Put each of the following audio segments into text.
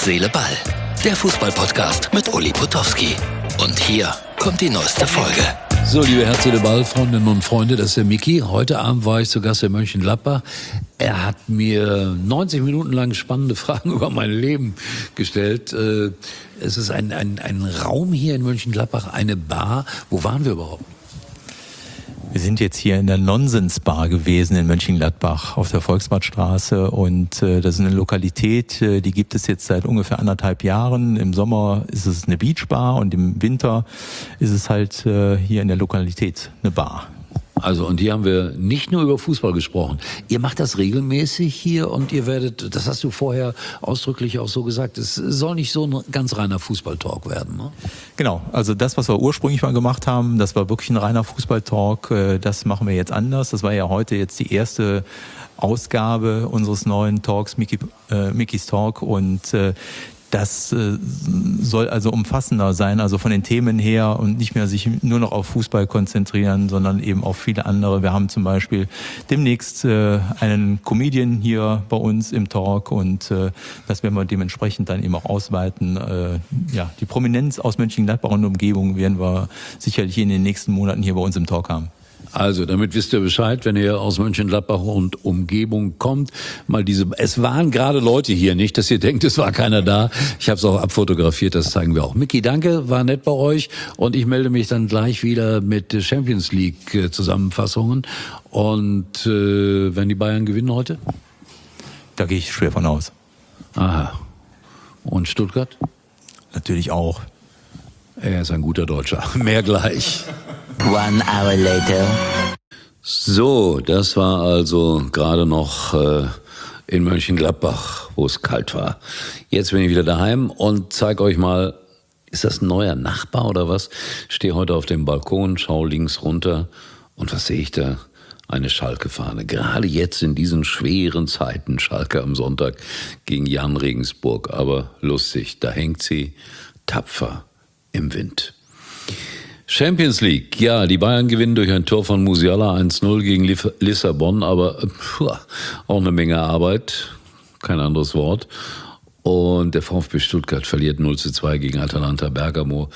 Herz, Seele, Ball. Der Fußball-Podcast mit Uli Potowski. Und hier kommt die neueste Folge. So, liebe Herz, Seele, Ball, Freundinnen und Freunde, das ist der Micky. Heute Abend war ich zu Gast in Mönchengladbach. Er hat mir 90 Minuten lang spannende Fragen über mein Leben gestellt. Es ist ein Raum hier in Mönchengladbach, eine Bar. Wo waren wir überhaupt? Wir sind jetzt hier in der Nonsens-Bar gewesen in Mönchengladbach auf der Volksmarktstraße und das ist eine Lokalität, die gibt es jetzt seit ungefähr 1,5 Jahren. Im Sommer ist es eine Beachbar und im Winter ist es halt hier in der Lokalität eine Bar. Also, und hier haben wir nicht nur über Fußball gesprochen. Ihr macht das regelmäßig hier und ihr werdet, das hast du vorher ausdrücklich auch so gesagt, es soll nicht so ein ganz reiner Fußballtalk werden, ne? Genau, also das, was wir ursprünglich mal gemacht haben, das war wirklich ein reiner Fußballtalk. Das machen wir jetzt anders. Das war ja heute jetzt die erste Ausgabe unseres neuen Talks, Mickys Talk, und das soll also umfassender sein, also von den Themen her, und nicht mehr sich nur noch auf Fußball konzentrieren, sondern eben auf viele andere. Wir haben zum Beispiel demnächst einen Comedian hier bei uns im Talk, und das werden wir dementsprechend dann eben auch ausweiten. Die Prominenz aus Mönchengladbach und Umgebung werden wir sicherlich in den nächsten Monaten hier bei uns im Talk haben. Also, damit wisst ihr Bescheid, wenn ihr aus Mönchengladbach und Umgebung kommt, es waren gerade Leute hier, nicht, dass ihr denkt, es war keiner da. Ich habe es auch abfotografiert, das zeigen wir auch. Micky, danke, war nett bei euch, und ich melde mich dann gleich wieder mit Champions League Zusammenfassungen. Und wenn die Bayern gewinnen heute? Da gehe ich schwer von aus. Aha. Und Stuttgart? Natürlich auch. Er ist ein guter Deutscher. Mehr gleich. 1 hour later. So, das war also gerade noch in Mönchengladbach, wo es kalt war. Jetzt bin ich wieder daheim und zeige euch mal, ist das ein neuer Nachbar oder was? Stehe heute auf dem Balkon, schaue links runter, und was sehe ich da? Eine Schalke-Fahne. Gerade jetzt in diesen schweren Zeiten, Schalke am Sonntag gegen Jan Regensburg. Aber lustig, da hängt sie tapfer im Wind. Champions League, ja, die Bayern gewinnen durch ein Tor von Musiala 1-0 gegen Lissabon, aber auch eine Menge Arbeit, kein anderes Wort. Und der VfB Stuttgart verliert 0-2 gegen Atalanta Bergamo.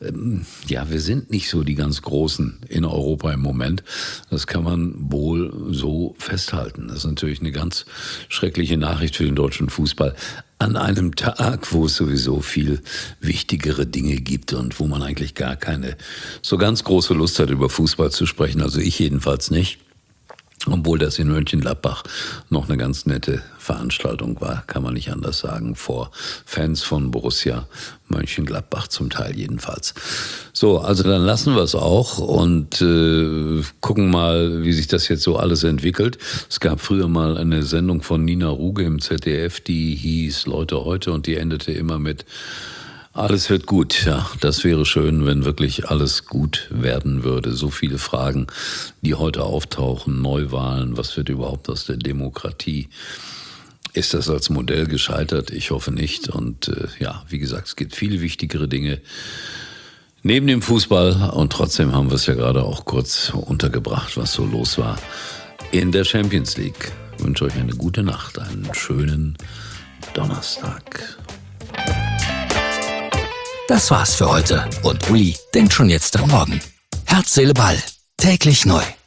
Ja, wir sind nicht so die ganz Großen in Europa im Moment. Das kann man wohl so festhalten. Das ist natürlich eine ganz schreckliche Nachricht für den deutschen Fußball. An einem Tag, wo es sowieso viel wichtigere Dinge gibt und wo man eigentlich gar keine so ganz große Lust hat, über Fußball zu sprechen. Also ich jedenfalls nicht. Obwohl das in Mönchengladbach noch eine ganz nette Veranstaltung war, kann man nicht anders sagen, vor Fans von Borussia Mönchengladbach zum Teil jedenfalls. So, also dann lassen wir es auch und gucken mal, wie sich das jetzt so alles entwickelt. Es gab früher mal eine Sendung von Nina Ruge im ZDF, die hieß Leute heute, und die endete immer mit: Alles wird gut. Ja, das wäre schön, wenn wirklich alles gut werden würde. So viele Fragen, die heute auftauchen, Neuwahlen, was wird überhaupt aus der Demokratie? Ist das als Modell gescheitert? Ich hoffe nicht. Und wie gesagt, es gibt viele wichtigere Dinge neben dem Fußball. Und trotzdem haben wir es ja gerade auch kurz untergebracht, was so los war in der Champions League. Ich wünsche euch eine gute Nacht, einen schönen Donnerstag. Das war's für heute. Und Uli denkt schon jetzt am Morgen. Herz, Seele, Ball. Täglich neu.